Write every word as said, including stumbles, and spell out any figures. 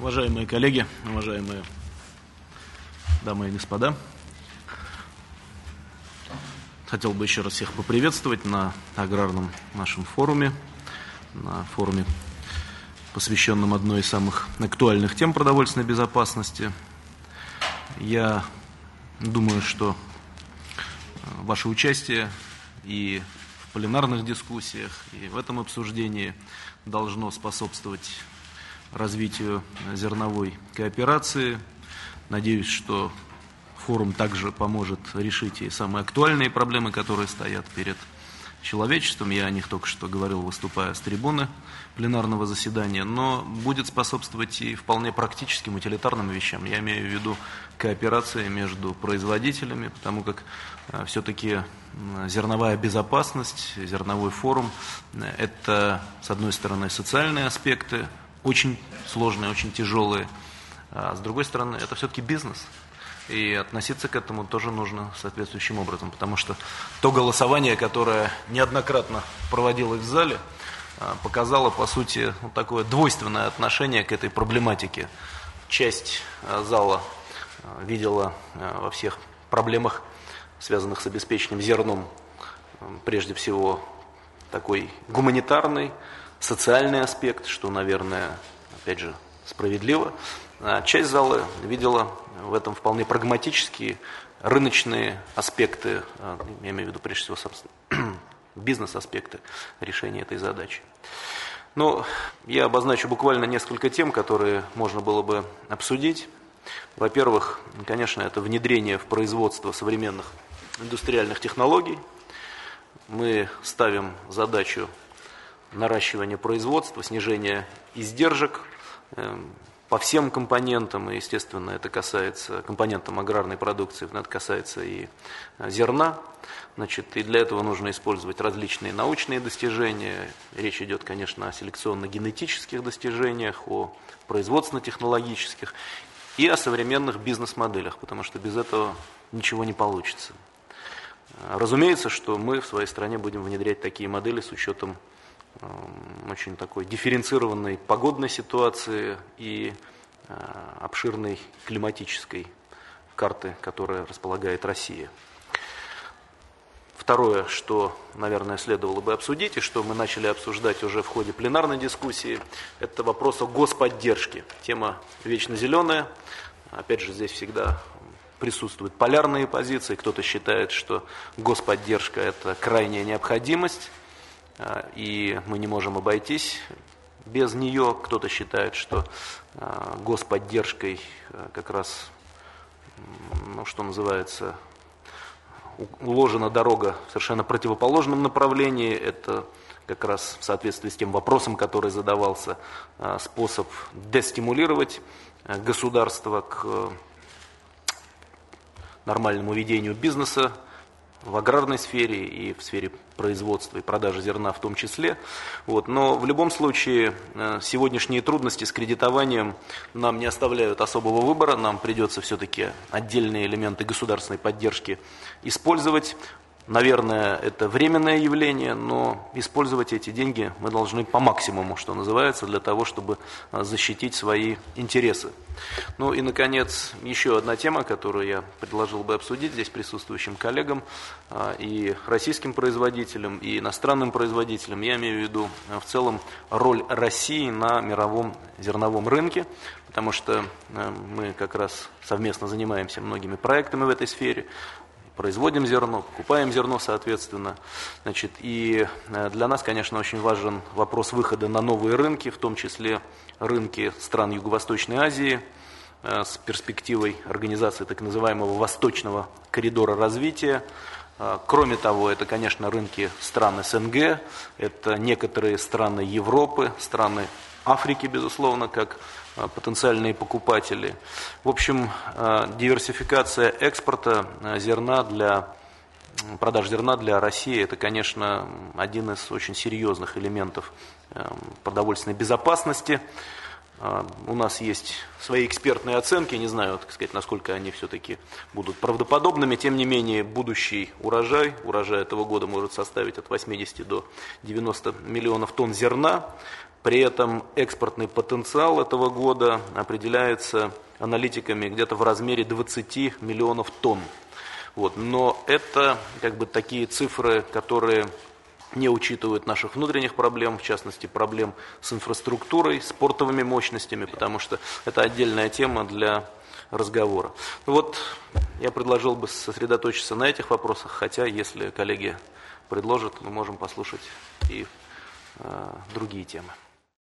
Уважаемые коллеги, уважаемые дамы и господа, хотел бы еще раз всех поприветствовать на аграрном нашем форуме, на форуме, посвященном одной из самых актуальных тем продовольственной безопасности. Я думаю, что ваше участие и в пленарных дискуссиях, и в этом обсуждении должно способствовать развитию зерновой кооперации. Надеюсь, что форум также поможет решить и самые актуальные проблемы, которые стоят перед человечеством. Я о них только что говорил, выступая с трибуны пленарного заседания, но будет способствовать и вполне практическим, утилитарным вещам. Я имею в виду кооперации между производителями, потому как э, все-таки зерновая безопасность, зерновой форум – это, с одной стороны, социальные аспекты, очень сложные, очень тяжелые, а с другой стороны, это все-таки бизнес. И относиться к этому тоже нужно соответствующим образом, потому что то голосование, которое неоднократно проводилось в зале, показало, по сути, вот такое двойственное отношение к этой проблематике. Часть зала видела во всех проблемах, связанных с обеспечением зерном, прежде всего, такой гуманитарный, социальный аспект, что, наверное, опять же, справедливо. А часть зала видела в этом вполне прагматические, рыночные аспекты, я имею в виду, прежде всего, собственно, бизнес-аспекты решения этой задачи. Но я обозначу буквально несколько тем, которые можно было бы обсудить. Во-первых, конечно, это внедрение в производство современных индустриальных технологий. Мы ставим задачу наращивания производства, снижения издержек по всем компонентам, и, естественно, это касается компонентам аграрной продукции, это касается и зерна. Значит, и для этого нужно использовать различные научные достижения. Речь идет, конечно, о селекционно-генетических достижениях, о производственно-технологических и о современных бизнес-моделях, потому что без этого ничего не получится. Разумеется, что мы в своей стране будем внедрять такие модели с учетом очень такой дифференцированной погодной ситуации и обширной климатической карты, которая располагает Россия. Второе, что, наверное, следовало бы обсудить, и что мы начали обсуждать уже в ходе пленарной дискуссии, это вопрос о господдержке. Тема вечно зеленая. Опять же, здесь всегда присутствуют полярные позиции. Кто-то считает, что господдержка – это крайняя необходимость, и мы не можем обойтись без нее. Кто-то считает, что господдержкой как раз, ну, что называется, уложена дорога в совершенно противоположном направлении. Это как раз в соответствии с тем вопросом, который задавался, способ дестимулировать государство к нормальному ведению бизнеса в аграрной сфере и в сфере производства и продажи зерна в том числе. Вот. Но в любом случае сегодняшние трудности с кредитованием нам не оставляют особого выбора. Нам придется все-таки отдельные элементы государственной поддержки использовать. Наверное, это временное явление, но использовать эти деньги мы должны по максимуму, что называется, для того, чтобы защитить свои интересы. Ну и, наконец, еще одна тема, которую я предложил бы обсудить здесь присутствующим коллегам, и российским производителям, и иностранным производителям. Я имею в виду в целом роль России на мировом зерновом рынке, потому что мы как раз совместно занимаемся многими проектами в этой сфере. Производим зерно, покупаем зерно, соответственно. Значит, и для нас, конечно, очень важен вопрос выхода на новые рынки, в том числе рынки стран Юго-Восточной Азии, с перспективой организации так называемого Восточного коридора развития. Кроме того, это, конечно, рынки стран СНГ, это некоторые страны Европы, страны Африки, безусловно, как потенциальные покупатели. В общем, диверсификация экспорта зерна для продаж зерна для России – это, конечно, один из очень серьезных элементов продовольственной безопасности. У нас есть свои экспертные оценки, не знаю, так сказать, насколько они все-таки будут правдоподобными. Тем не менее, будущий урожай, урожай этого года может составить от восьмидесяти до девяноста миллионов тонн зерна. При этом экспортный потенциал этого года определяется аналитиками где-то в размере двадцати миллионов тонн. Вот. Но это как бы такие цифры, которые не учитывают наших внутренних проблем, в частности проблем с инфраструктурой, с портовыми мощностями, потому что это отдельная тема для разговора. Вот я предложил бы сосредоточиться на этих вопросах, хотя если коллеги предложат, мы можем послушать и э, другие темы.